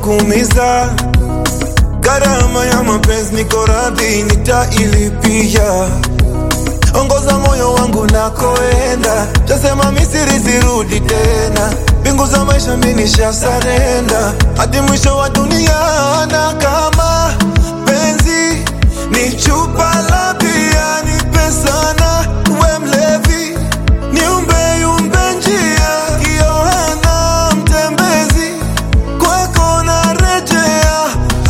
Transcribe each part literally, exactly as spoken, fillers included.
kuumiza. Gharama ya mapenzi niko radhi nitailipia. Ongoza moyo wangu nakoenda, tasema misiri sirudi tena. Bingu za maisha mimi nishasarenda, hadi mwisho wa dunia. Na kama penzi ni chupa la bia, nipe sana we mlevi, niumbe yumbe njia. Yohana mtembezi, kwako narejea.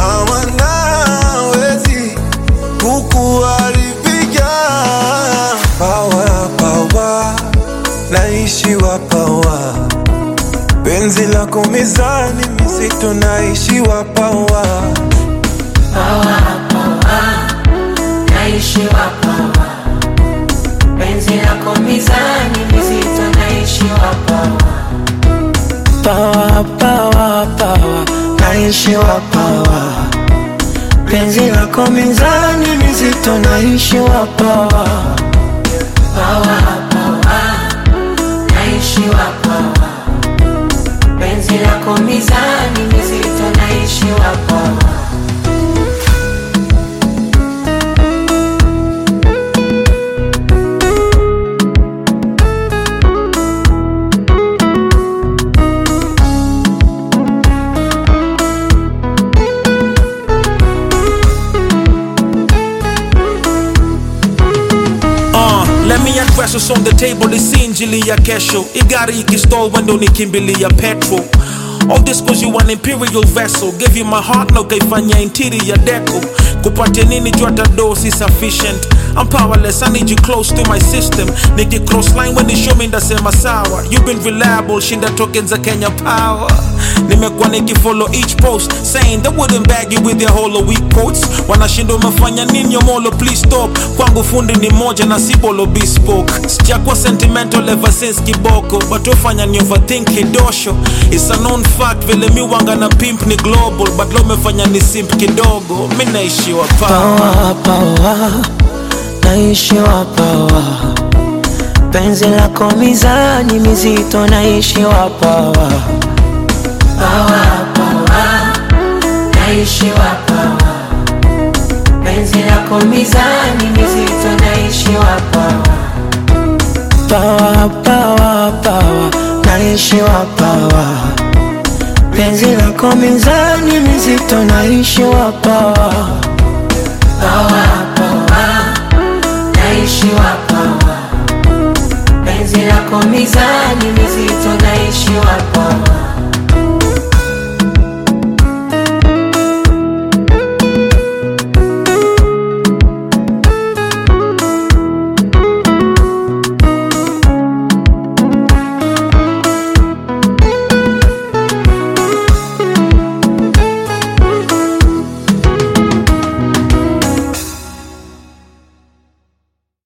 Hawanawezi kukuharibia. Power, power, naishiwa power. Penzi lako mizani mizito, naishiwa power. Power, power, naishiwa power. Penzi lako mizani mizito, naishiwa power. Power, power, power, naishiwa power. Penzi lako mizani mizito, naishiwa power. Power, power, naishiwa power. Penzi lako mizani mizito, naishiwa power. Let me address what's on the table, this injili ya kesho. Igari ikistall wendo nikimbili ya petrol. All this cause you an imperial vessel. Gave you my heart, no kaifanya interior deco. Kupate nini jwata do si sufficient. I'm powerless, I need you close to my system. Niki cross line when they show me ndasema sawa. You've been reliable, shinda tokens za Kenya power. Nimekuwa niki follow each post, saying they wouldn't bag you with their hollow weak quotes. Wanashindo mefanya nini yomolo, please stop. Kwangu fundi ni moja na sibolo bespoke. Sijakuwa sentimental ever since kiboko, but ufanya ni overthink kidosho. It's a known fact vile mi wanga na pimp ni global, but lo mefanya ni simp kidogo. Mi naishiwa power. Power, power, naishiwa power. Penzi lako mizani mizito, naishiwa power. Power, power, naishiwa power. Penzi lako mizani mizito, naishiwa power. Power, power, power, naishiwa power. Penzi lako mizani mizito, naishiwa power. Power, power, naishiwa power. Penzi lako mizani